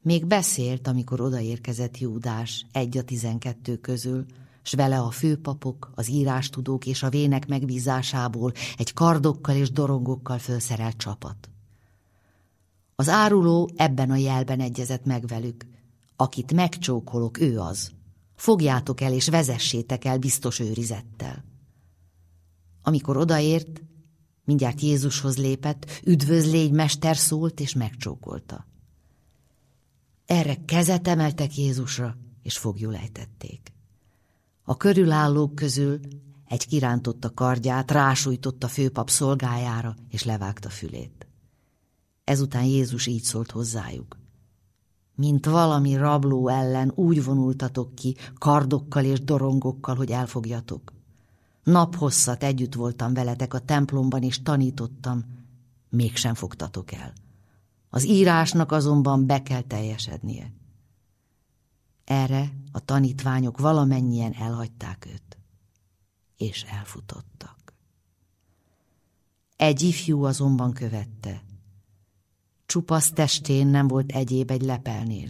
Még beszélt, amikor odaérkezett Júdás, egy a 12 közül, s vele a főpapok, az írástudók és a vének megbízásából egy kardokkal és dorongokkal fölszerelt csapat. Az áruló ebben a jelben egyezett meg velük: akit megcsókolok, ő az. Fogjátok el és vezessétek el biztos őrizettel. Amikor odaért, mindjárt Jézushoz lépett, üdvözlégy, mester, szólt és megcsókolta. Erre kezet emeltek Jézusra, és foglyul ejtették. A körülállók közül egy kirántotta kardját, rásújtott a főpap szolgájára, és levágta fülét. Ezután Jézus így szólt hozzájuk: mint valami rabló ellen úgy vonultatok ki, kardokkal és dorongokkal, hogy elfogjatok. Naphosszat együtt voltam veletek a templomban, és tanítottam, mégsem fogtatok el. Az írásnak azonban be kell teljesednie. Erre a tanítványok valamennyien elhagyták őt, és elfutottak. Egy ifjú azonban követte. Csupasz testén nem volt egyéb egy lepelnél.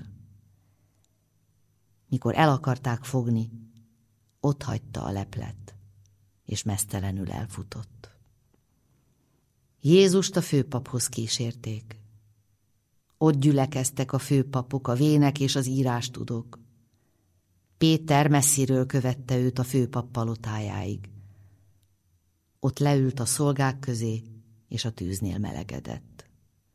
Mikor el akarták fogni, otthagyta a leplet, és meztelenül elfutott. Jézust a főpaphoz kísérték. Ott gyülekeztek a főpapok, a vének és az írástudók. Péter messziről követte őt a főpap palotájáig. Ott leült a szolgák közé, és a tűznél melegedett.